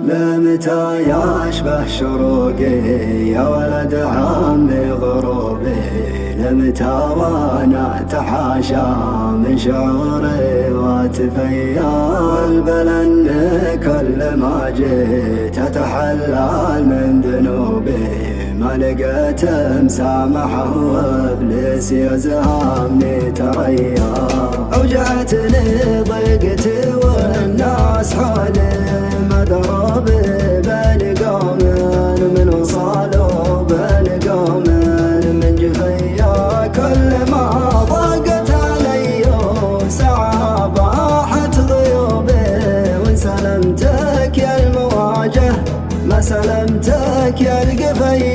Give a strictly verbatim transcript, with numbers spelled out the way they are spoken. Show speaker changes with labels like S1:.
S1: لمتى يشبه شروقي يا ولد عمي غروبي؟ لمتى وانا اتحاشى من شعوري واتفيا البلن كل ما جيت اتحلل من ذنوبي ما لقيت مسامحه وابليس يزهمني تريا اوجعتني ضيقتي والناس حولي مضروب بين قوم من وصالوا بين قوم من جفيا كل ما ضاقت علي ساعة باحت ضيوبي وان سلمتك يا المواجه ما سلمتك يا القفيا